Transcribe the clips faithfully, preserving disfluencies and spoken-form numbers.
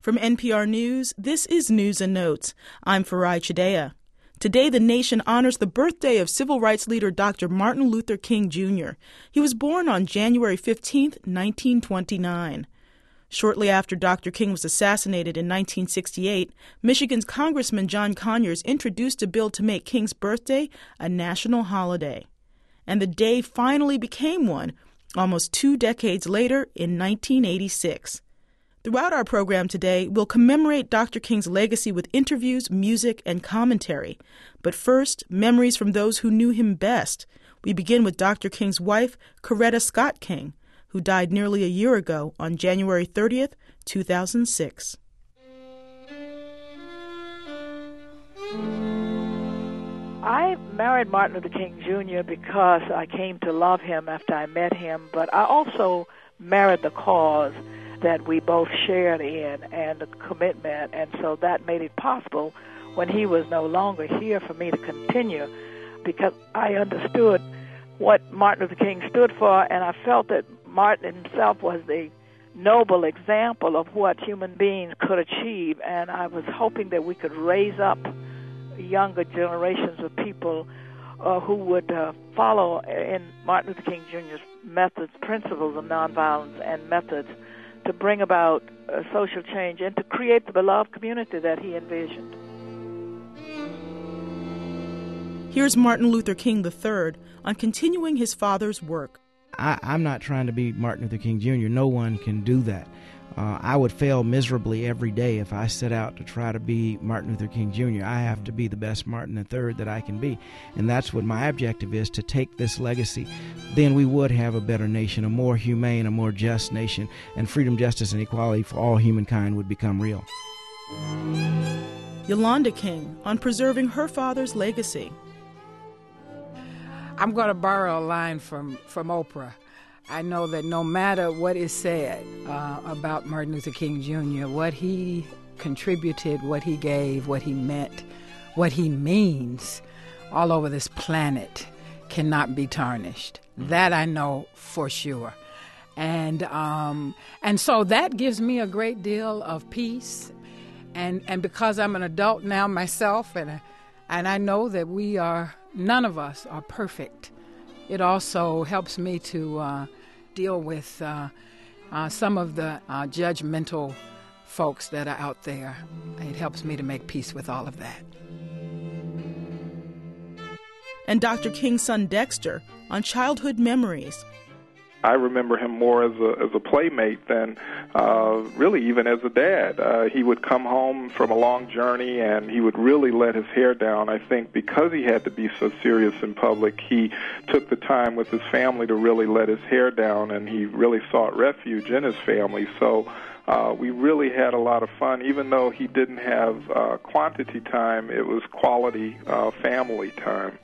From N P R News, this is News and Notes. I'm Farai Chideya. Today, the nation honors the birthday of civil rights leader Doctor Martin Luther King, Junior He was born on January fifteenth, nineteen twenty-nine. Shortly after Doctor King was assassinated in nineteen sixty-eight, Michigan's Congressman John Conyers introduced a bill to make King's birthday a national holiday. And the day finally became one, almost two decades later in nineteen eighty-six. Throughout our program today, we'll commemorate Doctor King's legacy with interviews, music, and commentary. But first, memories from those who knew him best. We begin with Doctor King's wife, Coretta Scott King, who died nearly a year ago on January thirtieth, two thousand six. I married Martin Luther King, Junior because I came to love him after I met him, but I also married the cause that we both shared in and the commitment, and so that made it possible when he was no longer here for me to continue, because I understood what Martin Luther King stood for, and I felt that Martin himself was the noble example of what human beings could achieve, and I was hoping that we could raise up younger generations of people uh, who would uh, follow in Martin Luther King Junior's methods, principles of nonviolence and methods to bring about uh, social change and to create the beloved community that he envisioned. Here's Martin Luther King the third on continuing his father's work. I, I'm not trying to be Martin Luther King Junior No one can do that. Uh, I would fail miserably every day if I set out to try to be Martin Luther King Junior I have to be the best Martin the third that I can be. And that's what my objective is, to take this legacy. Then we would have a better nation, a more humane, a more just nation, and freedom, justice, and equality for all humankind would become real. Yolanda King on preserving her father's legacy. I'm going to borrow a line from, from Oprah. I know that no matter what is said uh, about Martin Luther King Junior, what he contributed, what he gave, what he meant, what he means all over this planet cannot be tarnished. That I know for sure. And um, and so that gives me a great deal of peace. And and because I'm an adult now myself, and and I know that we are, none of us are perfect, it also helps me to uh, deal with uh, uh, some of the uh, judgmental folks that are out there. It helps me to make peace with all of that. And Doctor King's son Dexter on childhood memories. I remember him more as a as a playmate than uh, really even as a dad. Uh, he would come home from a long journey and he would really let his hair down. I think because he had to be so serious in public, he took the time with his family to really let his hair down, and he really sought refuge in his family. So uh, we really had a lot of fun. Even though he didn't have uh, quantity time, it was quality uh, family time.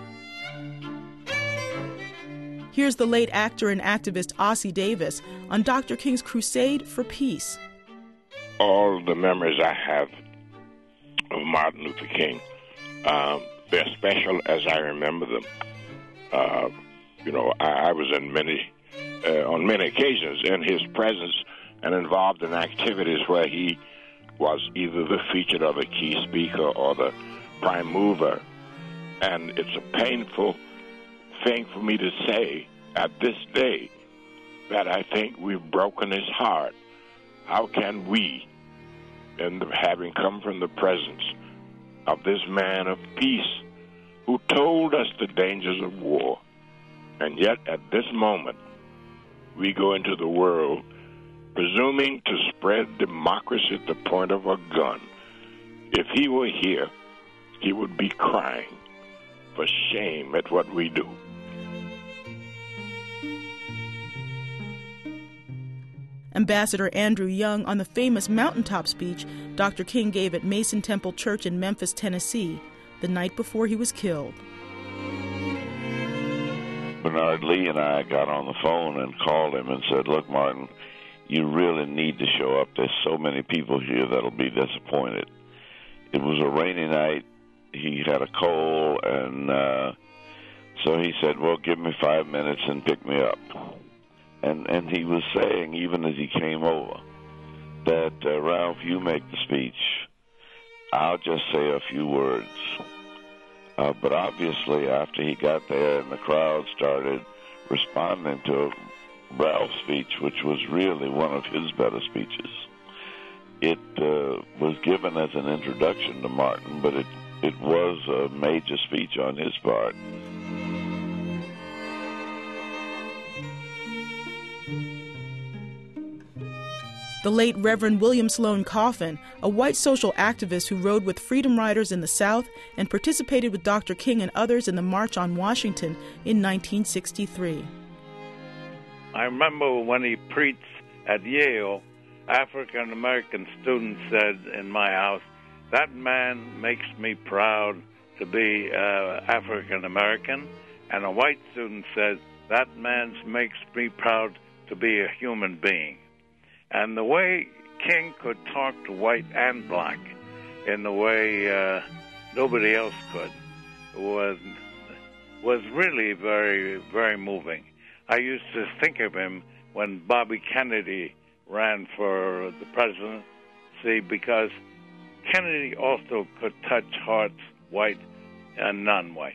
Here's the late actor and activist Ossie Davis on Doctor King's crusade for peace. All the memories I have of Martin Luther King, uh, they're special as I remember them. Uh, you know, I, I was in many, uh, on many occasions in his presence and involved in activities where he was either the featured or the key speaker or the prime mover. And it's a painful thing for me to say at this day that I think we've broken his heart. How can we, in the, having come from the presence of this man of peace who told us the dangers of war, and yet at this moment we go into the world presuming to spread democracy at the point of a gun. If he were here, he would be crying for shame at what we do. Ambassador Andrew Young on the famous mountaintop speech Doctor King gave at Mason Temple Church in Memphis, Tennessee, the night before he was killed. Bernard Lee and I got on the phone and called him and said, look, Martin, you really need to show up. There's so many people here that'll be disappointed. It was a rainy night. He had a cold, and uh, so he said, well, give me five minutes and pick me up. And and he was saying, even as he came over, that, uh, Ralph, you make the speech. I'll just say a few words. Uh, but obviously, after he got there and the crowd started responding to Ralph's speech, which was really one of his better speeches, it uh, was given as an introduction to Martin, but it, it was a major speech on his part. The late Reverend William Sloane Coffin, a white social activist who rode with Freedom Riders in the South and participated with Doctor King and others in the March on Washington in nineteen sixty-three. I remember when he preached at Yale, African-American students said in my house, "That man makes me proud to be uh, African-American." And a white student said, "That man makes me proud to be a human being." And the way King could talk to white and black in the way uh, nobody else could was was really very, very moving. I used to think of him when Bobby Kennedy ran for the presidency, because Kennedy also could touch hearts, white and non-white.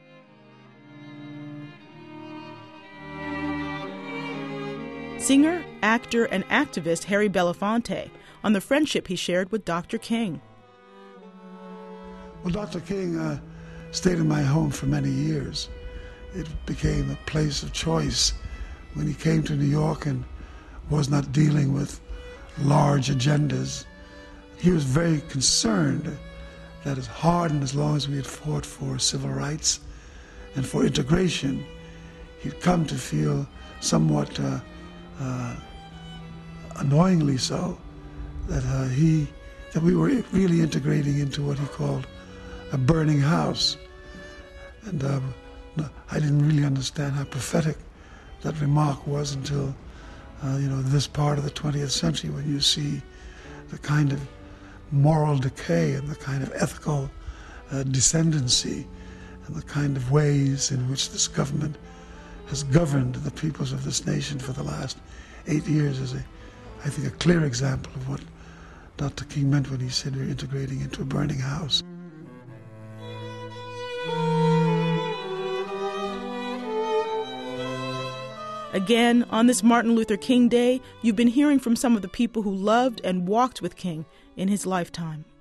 Singer, actor, and activist Harry Belafonte on the friendship he shared with Doctor King. Well, Doctor King uh, stayed in my home for many years. It became a place of choice when he came to New York and was not dealing with large agendas. He was very concerned that as hard and as long as we had fought for civil rights and for integration, he'd come to feel somewhat uh, uh, annoyingly so that uh, he that we were really integrating into what he called a burning house. And uh, I didn't really understand how prophetic that remark was until uh, you know, this part of the twentieth century, when you see the kind of moral decay and the kind of ethical uh, descendancy and the kind of ways in which this government has governed the peoples of this nation for the last eight years is, a, I think, a clear example of what Doctor King meant when he said we're integrating into a burning house. Again, on this Martin Luther King Day, you've been hearing from some of the people who loved and walked with King in his lifetime.